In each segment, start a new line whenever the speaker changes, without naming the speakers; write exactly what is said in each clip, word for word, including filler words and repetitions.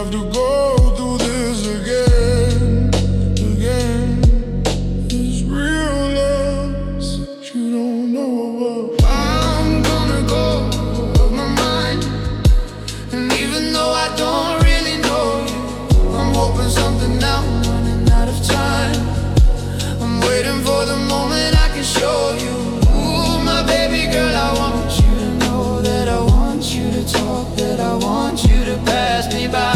have to go through this again, again. It's real loves that you don't know about. I'm gonna go of my mind, and even though I don't really know you, I'm hoping something now. I'm running out of time. I'm waiting for the moment I can show you. Ooh, my baby girl, I want you to know that I want you to talk, that I want you to pass me by.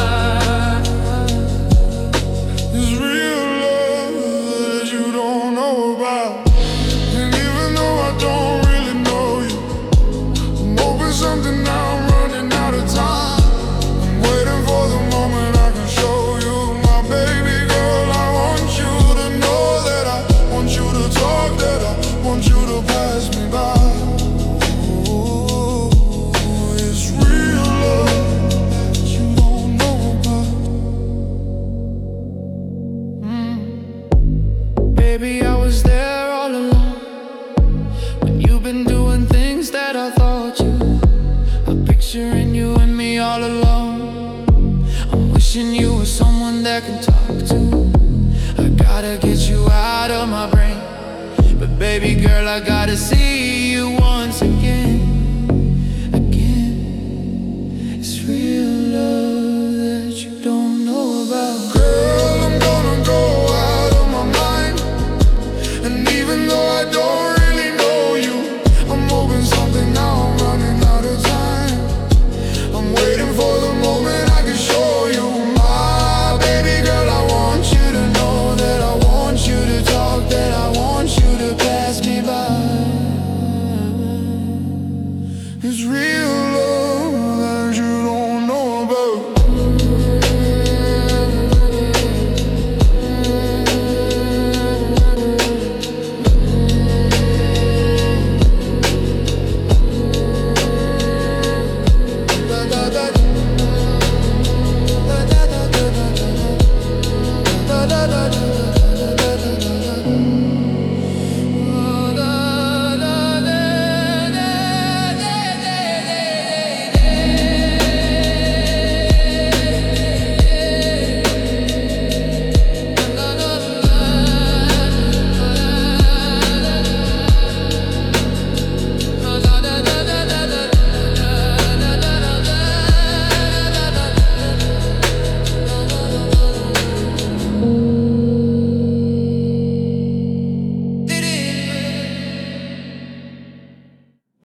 This real love that you don't know about. And even though I don't really know you, I'm hoping something now. I'm running out of time. I'm waiting for the moment I can show you. My baby girl, I want you to know that I want you to talk, that I want you to pass me by. Ooh, it's real love that you don't know about. Mm. Baby, I was there all along, but you've been doing things that I thought you. I'm picturing you and me all alone. I'm wishing you were someone that can talk to. I gotta get you out of my brain, but baby girl, I gotta see you once again, again. It's real.